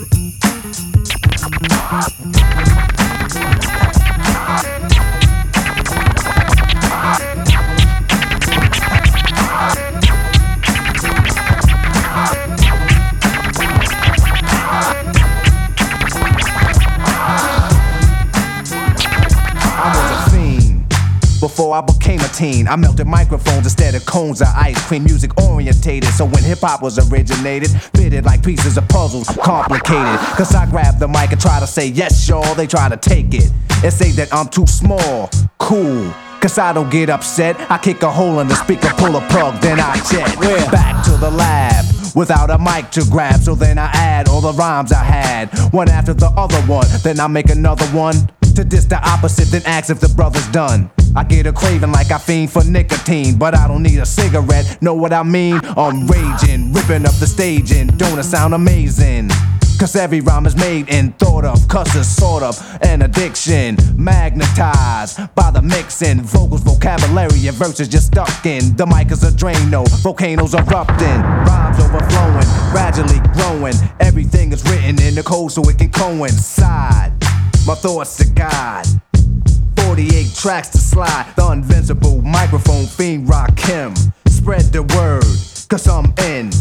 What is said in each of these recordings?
Before I became a teen, I melted microphones instead of cones of ice cream. Music orientated, so when hip-hop was originated, fitted like pieces of puzzles, complicated. Cause I grab the mic and try to say yes, y'all, they try to take it and say that I'm too small. Cool, cause I don't get upset. I kick a hole in the speaker, pull a plug, then I jet. Back to the lab without a mic to grab, so then I add all the rhymes I had, one after the other one. Then I make another one to diss the opposite, then ask if the brother's done. I get a craving like I fiend for nicotine, but I don't need a cigarette, know what I mean? I'm raging, ripping up the stage, and don't it sound amazing? Cause every rhyme is made and thought of, cause it's sort of an addiction, magnetized by the mixing, vocals, vocabulary, and verses just stuck in. The mic is a Drano, volcanoes erupting, rhymes overflowing, gradually growing. Everything is written in the code so it can coincide. My thoughts to God, 48 tracks to slide. The invincible microphone fiend Rakim. Spread the word, cause I'm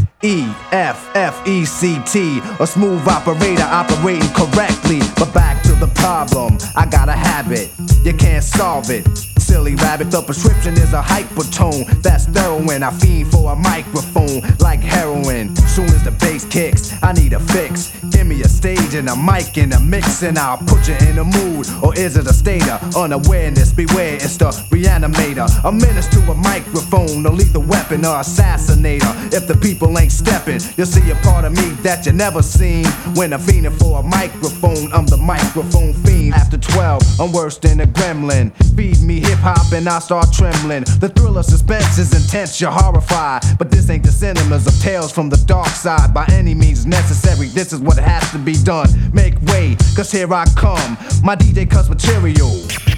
N-E-F-F-E-C-T, a smooth operator operating correctly. But back to the problem, I got a habit, you can't solve it. Silly rabbit, the prescription is a hypertone. That's heroin, I fiend for a microphone like heroin. Soon as the bass kicks, I need a fix. Give me a stage and a mic and a mix, and I'll put you in a mood. Or is it a state of unawareness? Beware, it's the reanimator. A menace to a microphone, a lethal weapon or assassinator. If the people ain't stepping, you'll see a part of me that you never seen. When I'm fiending for a microphone, I'm the microphone fiend. After 12, I'm worse than a gremlin. Feed me hip-hop and I start trembling. The thrill of suspense is intense, you're horrified. But this ain't the cinemas of tales from the dark side. By any means necessary, this is what has to be done. Make way, cause here I come. My DJ cuts material,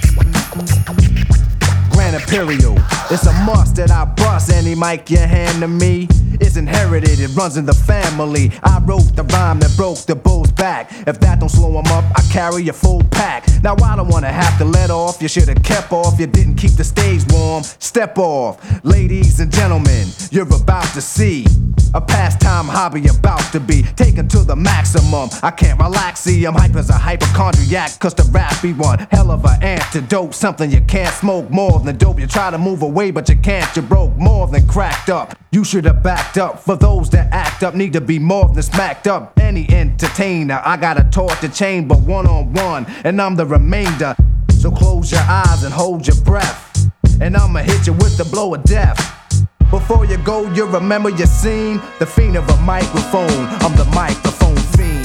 Grand Imperial. It's a must that I bust any mic you hand to me. It's inherited, it runs in the family. I wrote the rhyme that broke the bull's back. If that don't slow him up, I carry a full pack. Now I don't wanna have to let off. You should've kept off, you didn't keep the stage warm. Step off, ladies and gentlemen, you're about to see a pastime hobby about to be taken to the maximum. I can't relax, see I'm hype as a hypochondriac. Cause the rap be one hell of an antidote. Something you can't smoke more than dope. You try to move away but you can't, you broke more than cracked up. You should've backed up. For those that act up need to be more than smacked up. Any entertainer, I got a torch to chain but one-on-one, and I'm the remainder. So close your eyes and hold your breath, and I'ma hit you with the blow of death. Before you go, you remember your scene. The fiend of a microphone, I'm the microphone fiend.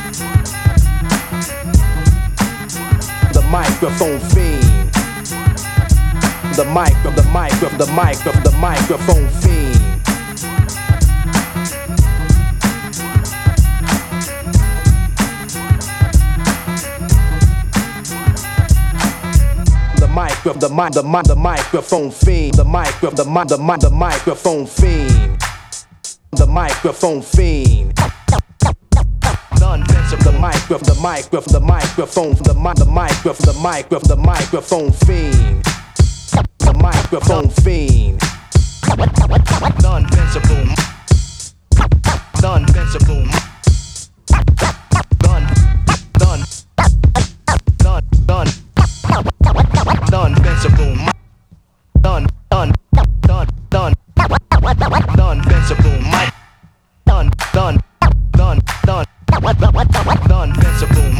The microphone fiend. The microphone fiend. The microphone fiend. The microphone fiend. The microphone fiend. The microphone fiend. The microphone fiend. The invincible. The invincible. The invincible. The invincible.